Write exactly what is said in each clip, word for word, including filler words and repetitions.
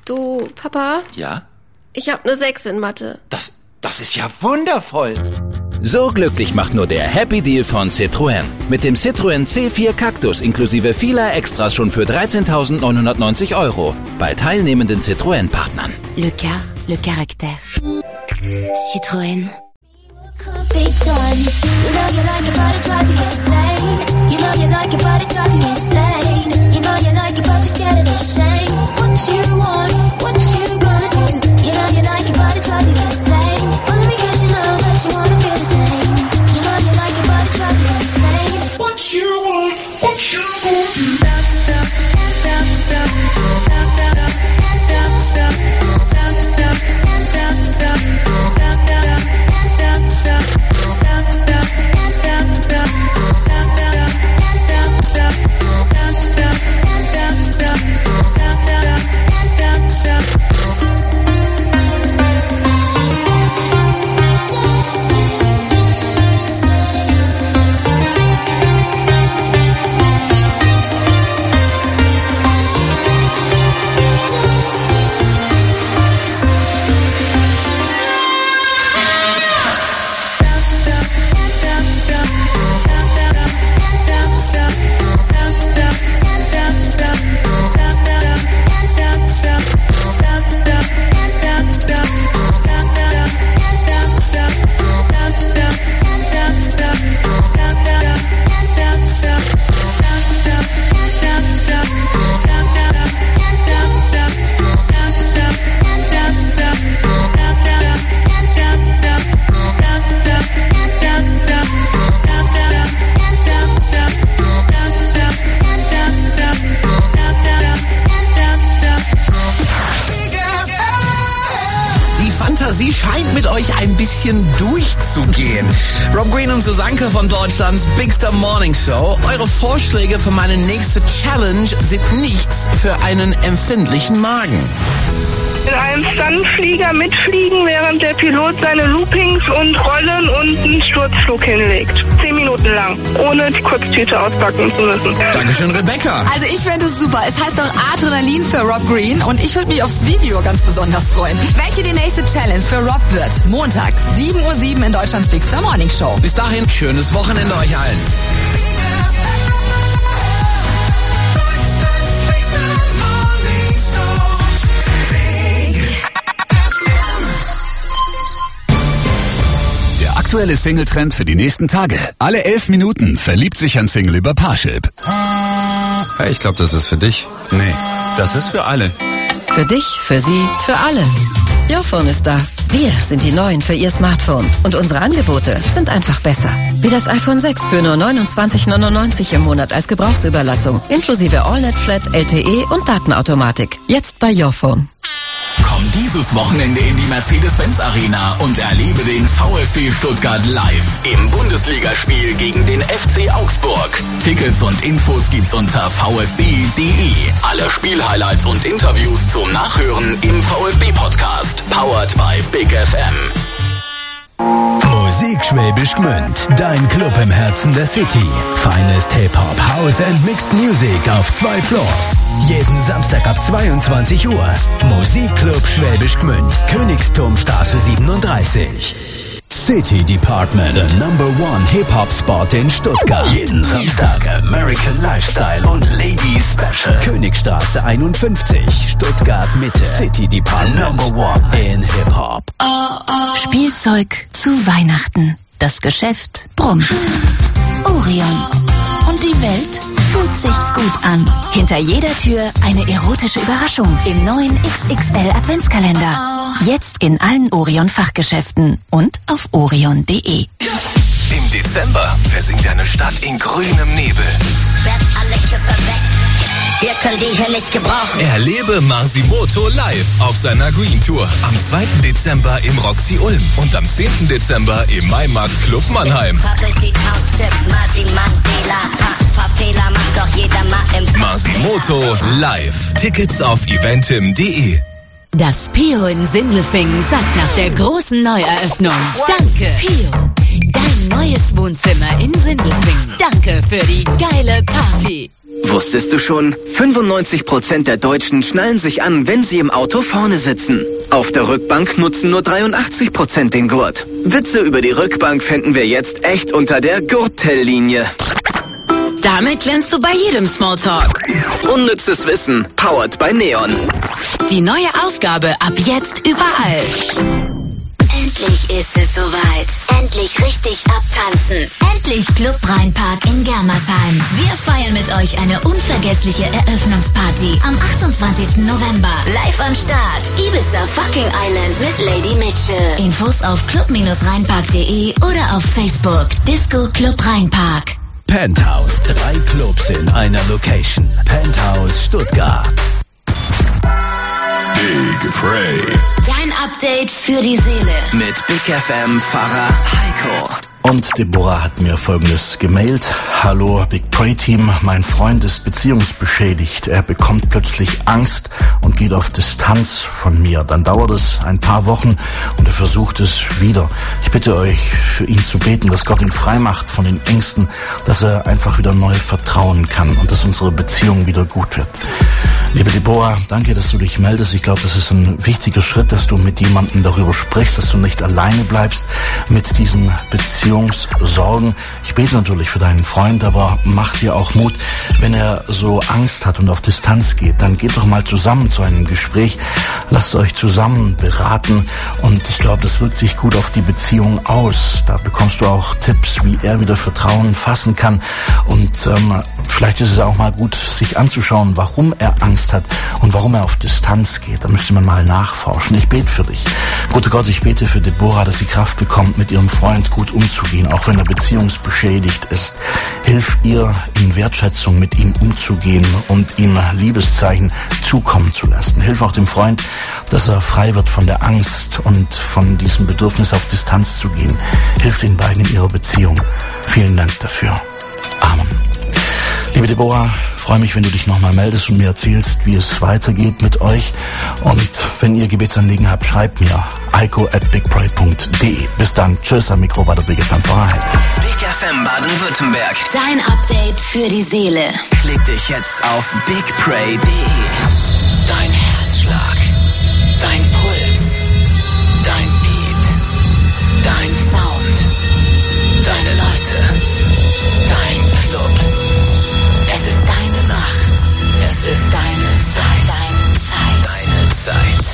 Du, Papa? Ja? Ich hab ne sechs in Mathe. Das, das ist ja wundervoll. So glücklich macht nur der Happy Deal von Citroën. Mit dem Citroën C vier Cactus inklusive vieler Extras schon für dreizehntausendneunhundertneunzig Euro. Bei teilnehmenden Citroën-Partnern. Le car, le caractère. Citroën. Sie scheint mit euch ein bisschen durchzugehen. Rob Green und Susanke von Deutschlands Bigster Morning Show. Eure Vorschläge für meine nächste Challenge sind nichts für einen empfindlichen Magen. In einem Stuntflieger mitfliegen, während der Pilot seine Loopings und Rollen und einen Sturzflug hinlegt. Zehn Minuten lang, ohne die Kurztüte auspacken zu müssen. Dankeschön, Rebecca. Also ich finde es super. Es heißt auch Adrenalin für Rob Green und ich würde mich aufs Video ganz besonders freuen. Welche die nächste Challenge für Rob wird? Montags, sieben Uhr sieben in Deutschlands Bigster Morning Show. Bis dahin, schönes Wochenende euch allen. Aktuelle Single-Trend für die nächsten Tage. Alle elf Minuten verliebt sich ein Single über Parship. Hey, ich glaube, das ist für dich. Nee, das ist für alle. Für dich, für sie, für alle. Yourphone ist da. Wir sind die Neuen für Ihr Smartphone. Und unsere Angebote sind einfach besser. Wie das iPhone sechs für nur neunundzwanzig neunundneunzig im Monat als Gebrauchsüberlassung. Inklusive AllNet-Flat, L T E und Datenautomatik. Jetzt bei Yourphone. Komm dieses Wochenende in die Mercedes-Benz Arena und erlebe den VfB Stuttgart live im Bundesligaspiel gegen den F C Augsburg. Tickets und Infos gibt's unter v f b punkt d e. Alle Spielhighlights und Interviews zum Nachhören im VfB-Podcast. Powered by Big F M. Musik Schwäbisch Gmünd, dein Club im Herzen der City. Finest Hip-Hop, House and Mixed Music auf zwei Floors. Jeden Samstag ab zweiundzwanzig Uhr. Musikclub Schwäbisch Gmünd, Königsturmstraße siebenunddreißig. City Department, the number one Hip-Hop-Spot in Stuttgart. Jeden Samstag American Lifestyle und Ladies Special. Königstraße einundfünfzig, Stuttgart Mitte. City Department, number one in Hip-Hop. Spielzeug zu Weihnachten. Das Geschäft brummt. Orion. Und die Welt fühlt sich gut an. Hinter jeder Tür eine erotische Überraschung im neuen X X L Adventskalender. Jetzt in allen Orion-Fachgeschäften und auf orion punkt d e. Im Dezember versinkt deine Stadt in grünem Nebel. Sperrt alle Kiffer weg. Wir können die hier nicht gebrauchen. Erlebe Marsimoto live auf seiner Green Tour. Am zweiten Dezember im Roxy Ulm und am zehnten Dezember im Maimarkt Club Mannheim. Fahrt durch die Townships, Marsi Mandela. Fahrfehler macht doch jeder mal im Marsimoto live. Tickets auf eventim punkt d e. Das Pio in Sindelfingen sagt nach der großen Neueröffnung Danke, Pio. Dein neues Wohnzimmer in Sindelfingen. Danke für die geile Party. Wusstest du schon? fünfundneunzig Prozent der Deutschen schnallen sich an, wenn sie im Auto vorne sitzen. Auf der Rückbank nutzen nur dreiundachtzig Prozent den Gurt. Witze über die Rückbank fänden wir jetzt echt unter der Gurttellinie. Damit glänzt du bei jedem Smalltalk. Unnützes Wissen, powered by Neon. Die neue Ausgabe ab jetzt überall. Endlich ist es soweit. Endlich richtig abtanzen. Endlich Club Rheinpark in Germersheim. Wir feiern mit euch eine unvergessliche Eröffnungsparty am achtundzwanzigsten November. Live am Start. Ibiza Fucking Island mit Lady Mitchell. Infos auf club rheinpark punkt de oder auf Facebook. Disco Club Rheinpark. Penthouse, drei Clubs in einer Location. Penthouse Stuttgart. Big Prey. Dein Update für die Seele. Mit Big F M-Fahrer Heiko. Und Deborah hat mir Folgendes gemailt. Hallo Big Prey Team, mein Freund ist beziehungsbeschädigt. Er bekommt plötzlich Angst und geht auf Distanz von mir. Dann dauert es ein paar Wochen und er versucht es wieder. Ich bitte euch, für ihn zu beten, dass Gott ihn frei macht von den Ängsten, dass er einfach wieder neu vertrauen kann und dass unsere Beziehung wieder gut wird. Liebe Deborah, danke, dass du dich meldest. Ich glaube, das ist ein wichtiger Schritt, dass du mit jemandem darüber sprichst, dass du nicht alleine bleibst mit diesen Beziehungssorgen. Ich bete natürlich für deinen Freund, aber mach dir auch Mut, wenn er so Angst hat und auf Distanz geht, dann geht doch mal zusammen zu einem Gespräch. Lasst euch zusammen beraten und ich glaube, das wirkt sich gut auf die Beziehung aus. Da bekommst du auch Tipps, wie er wieder Vertrauen fassen kann und ähm, vielleicht ist es auch mal gut, sich anzuschauen, warum er Angst hat und warum er auf Distanz geht. Da müsste man mal nachforschen. Ich bete für dich. Guter Gott, ich bete für Deborah, dass sie Kraft bekommt, mit ihrem Freund gut umzugehen, auch wenn er beziehungsbeschädigt ist. Hilf ihr, in Wertschätzung mit ihm umzugehen und ihm Liebeszeichen zukommen zu lassen. Hilf auch dem Freund, dass er frei wird von der Angst und von diesem Bedürfnis, auf Distanz zu gehen. Hilf den beiden in ihrer Beziehung. Vielen Dank dafür. Amen. Liebe Deborah, freue mich, wenn du dich nochmal meldest und mir erzählst, wie es weitergeht mit euch. Und wenn ihr Gebetsanliegen habt, schreibt mir heiko at bigprey punkt de. Bis dann. Tschüss, am Mikro war der Big F M-Fahrer Heiko. Big F M Baden-Württemberg. Dein Update für die Seele. Klick dich jetzt auf bigprey punkt de. Dein Herzschlag, dein Puls, dein Beat, dein Sound, deine Leute, dein Club. Es ist deine Nacht. Es ist deine Zeit. Deine Zeit. Deine Zeit.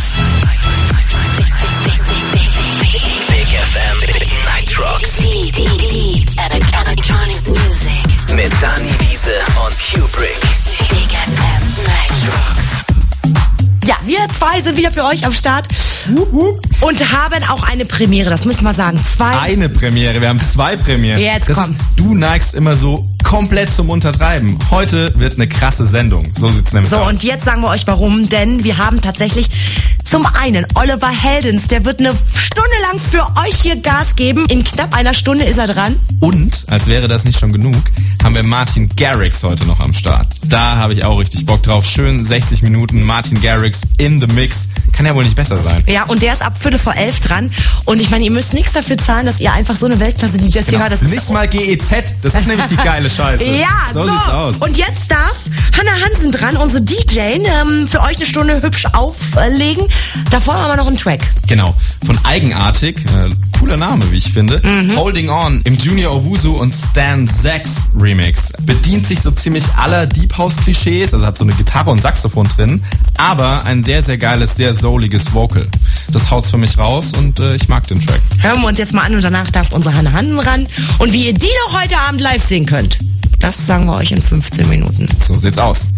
Big F M Night Rocks. Deep, deep, deep electronic music. Mit Dani Wiese und Kubrick. Big F M Night Rocks. Ja, wir zwei sind wieder für euch am Start und haben auch eine Premiere, das müssen wir sagen. Zwei. Eine Premiere, wir haben zwei Premieren. Jetzt das komm. Ist, du neigst immer so komplett zum Untertreiben. Heute wird eine krasse Sendung. So sieht's nämlich so, aus. So, und jetzt sagen wir euch warum, denn wir haben tatsächlich zum einen Oliver Heldens, der wird eine Stunde lang für euch hier Gas geben. In knapp einer Stunde ist er dran. Und, als wäre das nicht schon genug, haben wir Martin Garrix heute noch am Start. Da habe ich auch richtig Bock drauf. Schön sechzig Minuten Martin Garrix in the Mix. Kann ja wohl nicht besser sein. Ja, und der ist ab Viertel vor elf dran. Und ich meine, ihr müsst nichts dafür zahlen, dass ihr einfach so eine Weltklasse-D Js Genau. hier hört. Das nicht mal G E Z, das ist nämlich die geile Scheiße. Ja, so, so sieht's aus. Und jetzt darf Hannah Hansen dran, unsere D J, ähm, für euch eine Stunde hübsch auflegen. Davor haben wir noch einen Track. Genau, von Eigenartig, äh, cooler Name, wie ich finde. Mhm. Holding On im Junior Owusu und Stan Zacks Remix. Bedient sich so ziemlich aller Deep House Klischees, also hat so eine Gitarre und Saxophon drin, aber ein sehr, sehr geiles, sehr souliges Vocal. Das haut's für mich raus und äh, ich mag den Track. Hören wir uns jetzt mal an und danach darf unsere Hannah Hansen ran. Und wie ihr die noch heute Abend live sehen könnt, das sagen wir euch in fünfzehn Minuten. So sieht's aus.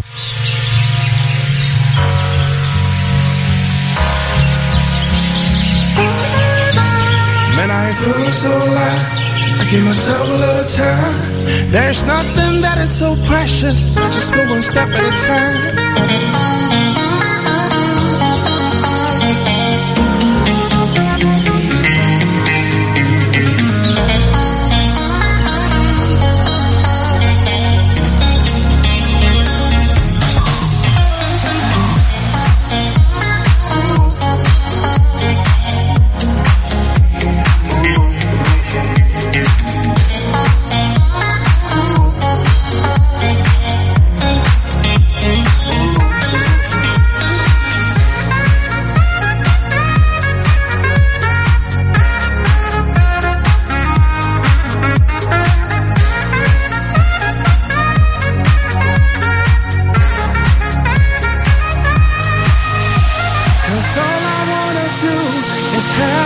Man, I ain't feeling so alive. I give myself a little time. There's nothing that is so precious. I just go one step at a time.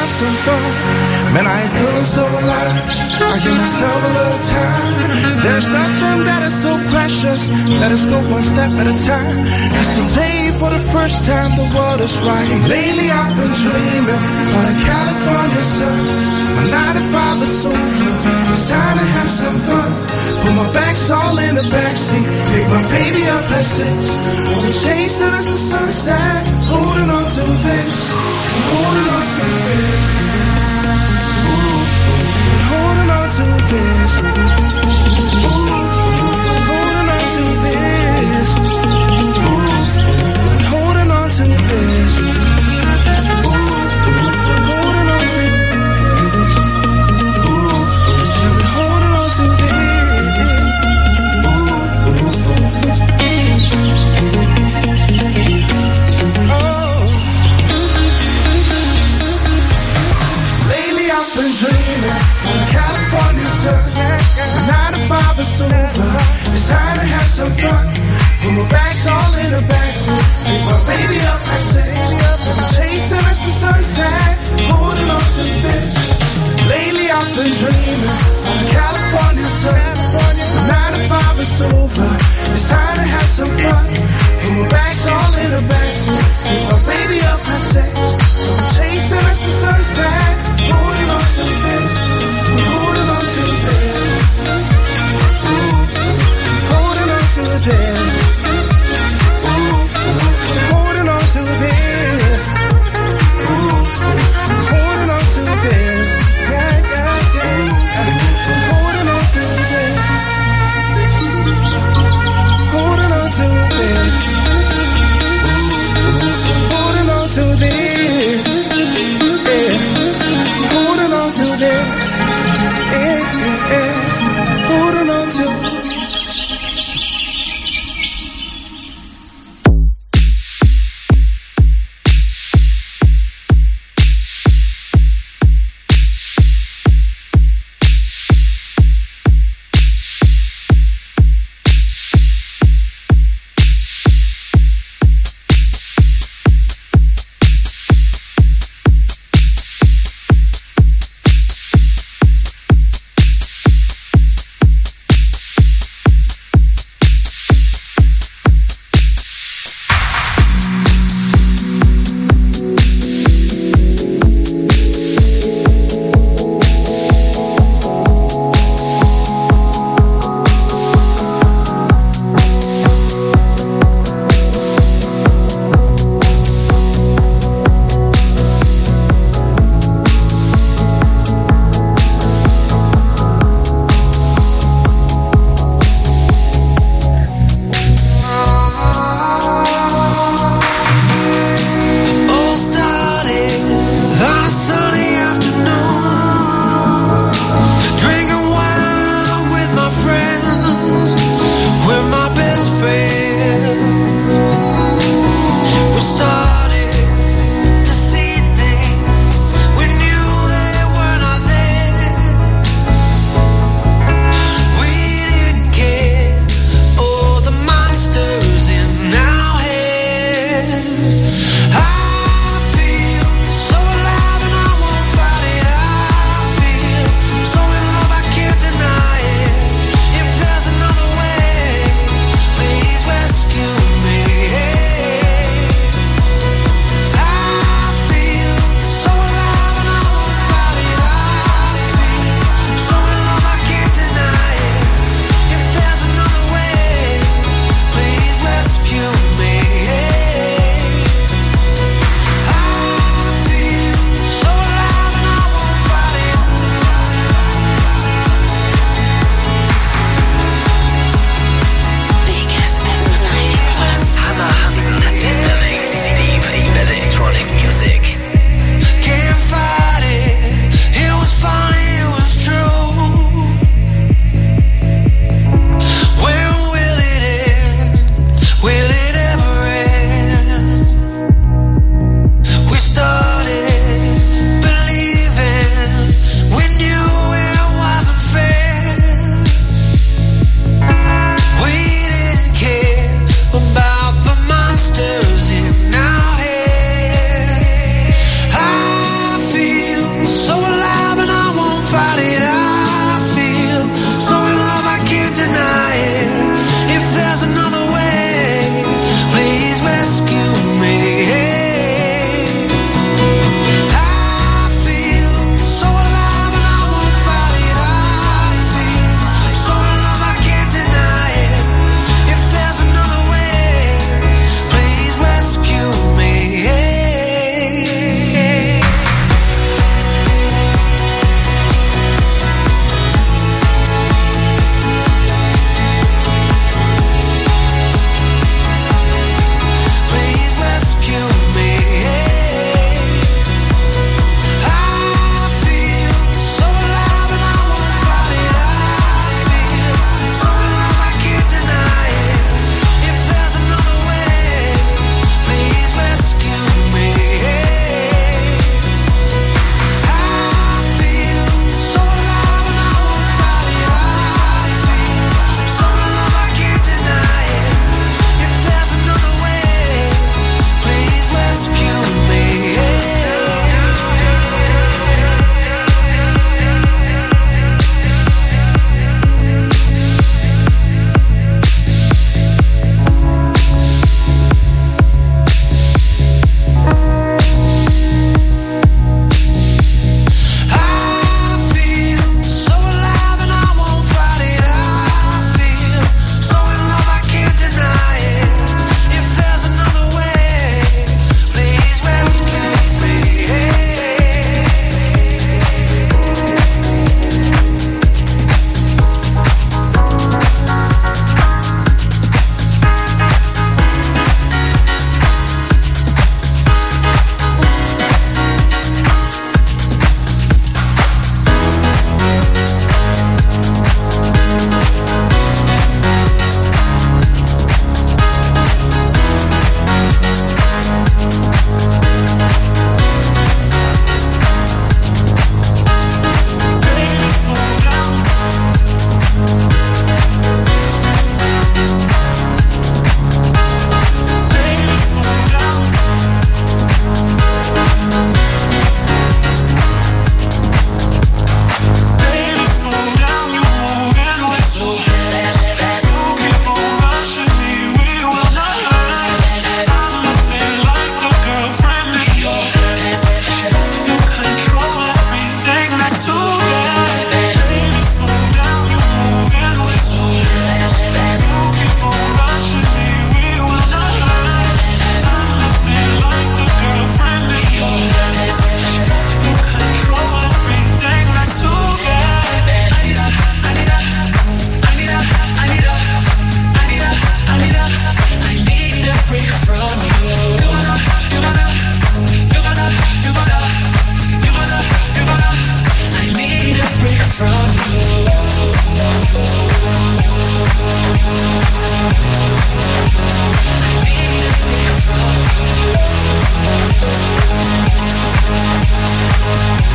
have some fun. Man, I ain't feeling so alive. I give myself a little time. There's nothing that is so precious. Let us go one step at a time. Cause today, for the first time, the world is right. Lately, I've been dreaming on a California sun. My nine to five is over. It's time to have some fun. Put my bags all in the backseat. Pick my baby up at six. We'll be chasing as the sunset. Holding on to this. Holding on to this. Ooh, holding on to this. Ooh, holding on to this. Ooh, holding on to this. Ooh, holding on to this. Ooh, yeah, we're holding on to this. Ooh, oh. Lately I've been dreaming on a California sun. My nine to five is over. It's time to have some fun. Put my bags all in the backseat. Pick my baby up at six. Chasing as the sunset. Holding on to this. Lately I've been dreaming on a California sun. My nine to five is over. It's time to have some fun. Put my bags all in the backseat. Pick my baby up at six. Chasing as the sunset. Holding on to this. Holding on to this. Ooh, holding on to this. Ooh, holding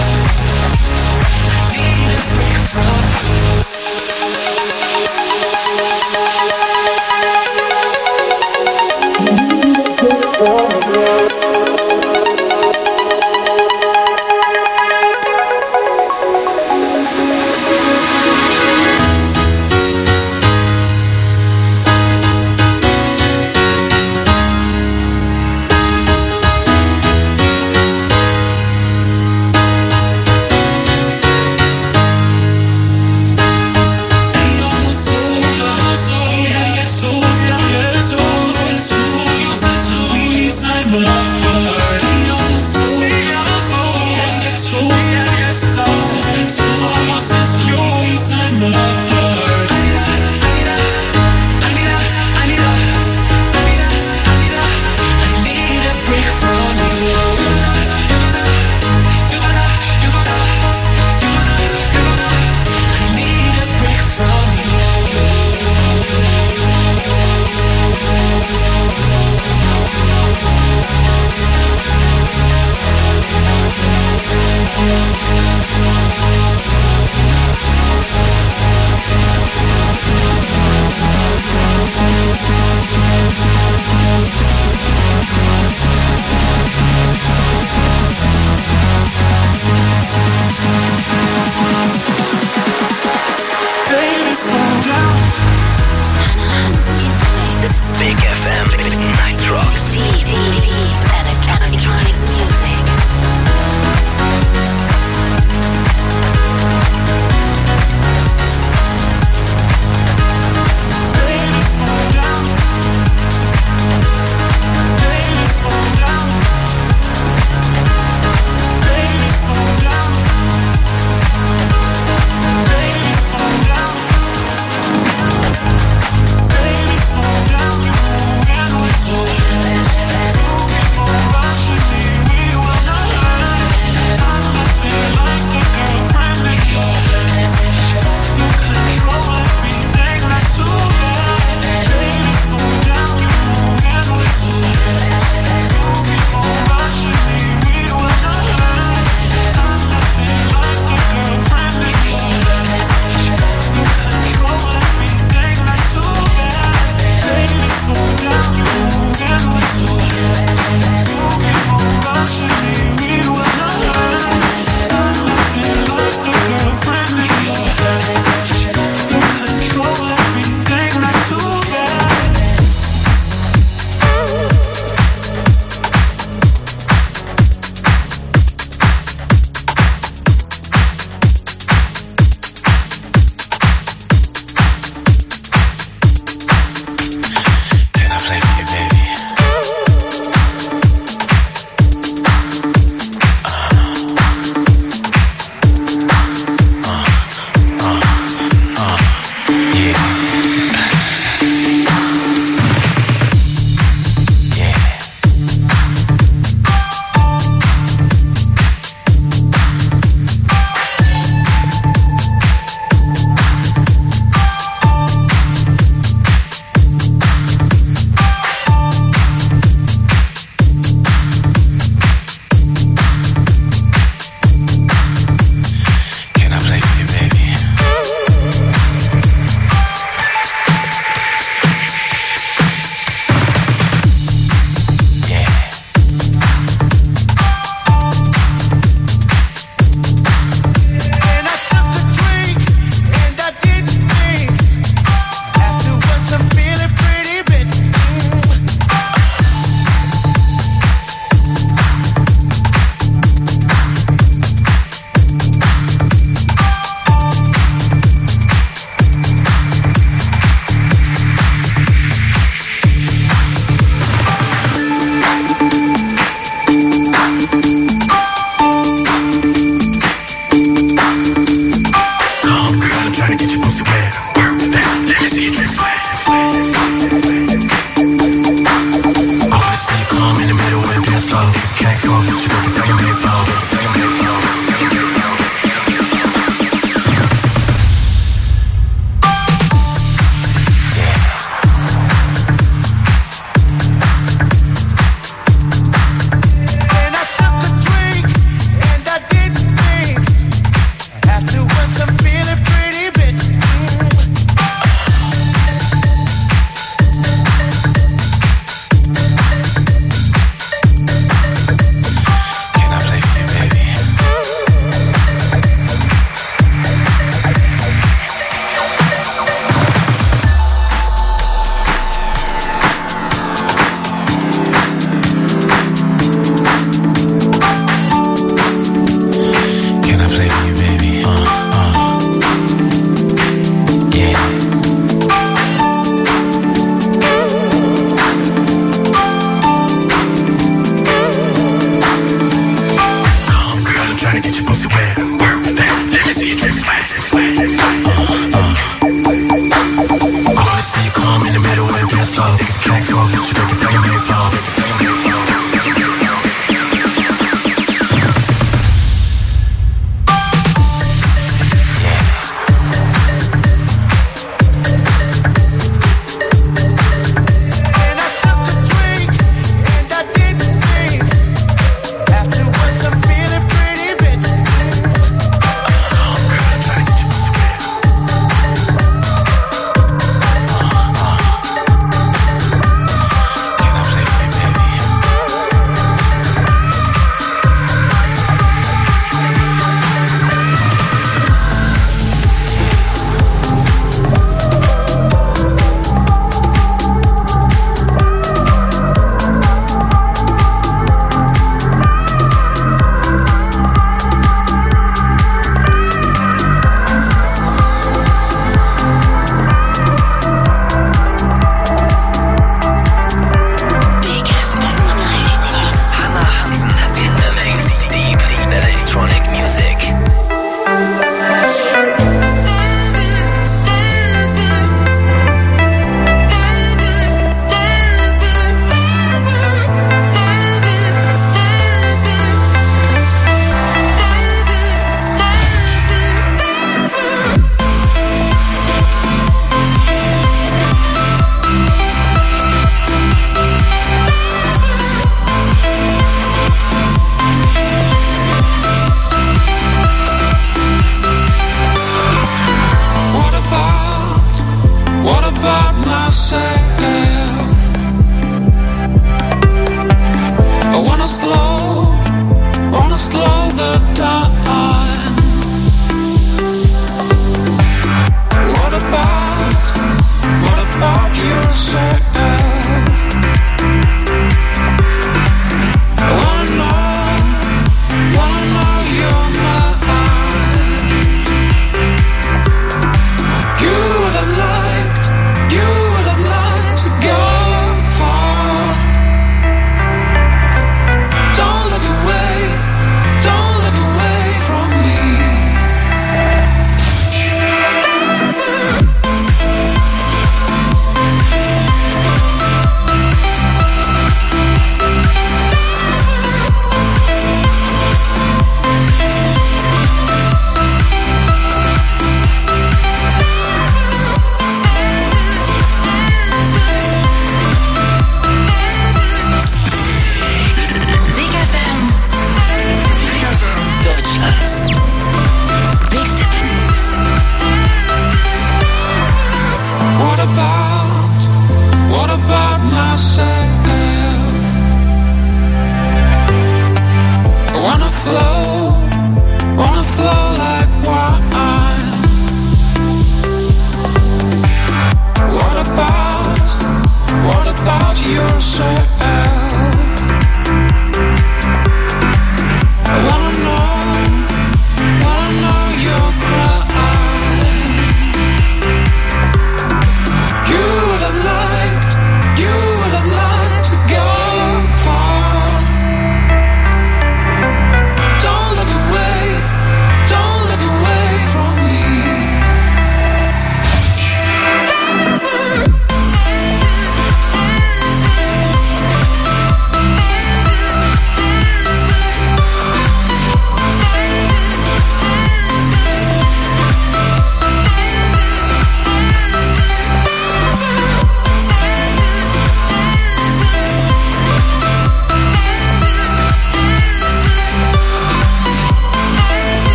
And I took a drink and I didn't think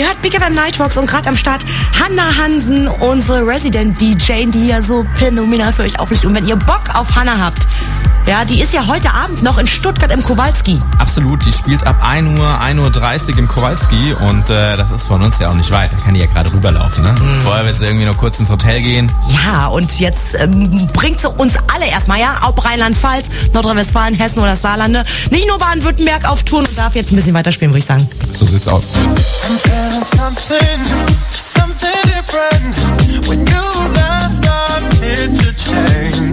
hört Big F M Nightwalks und gerade am Start Hannah Hansen, unsere Resident D J, die hier so phänomenal für euch auflegt. Und wenn ihr Bock auf Hannah habt, ja, die ist ja heute Abend noch in Stuttgart im Kowalski. Absolut, die spielt ab ein Uhr, ein Uhr dreißig im Kowalski und äh, das ist von uns ja auch nicht weit. Da kann die ja gerade rüberlaufen, ne? Mhm. Vorher wird sie irgendwie noch kurz ins Hotel gehen. Ja, und jetzt ähm, bringt sie uns alle erstmal, ja, ob Rheinland-Pfalz, Nordrhein-Westfalen, Hessen oder das Saarlande, nicht nur Baden-Württemberg auf Touren und darf jetzt ein bisschen weiterspielen, würde ich sagen. So sieht's aus. Something different when you left the picture change.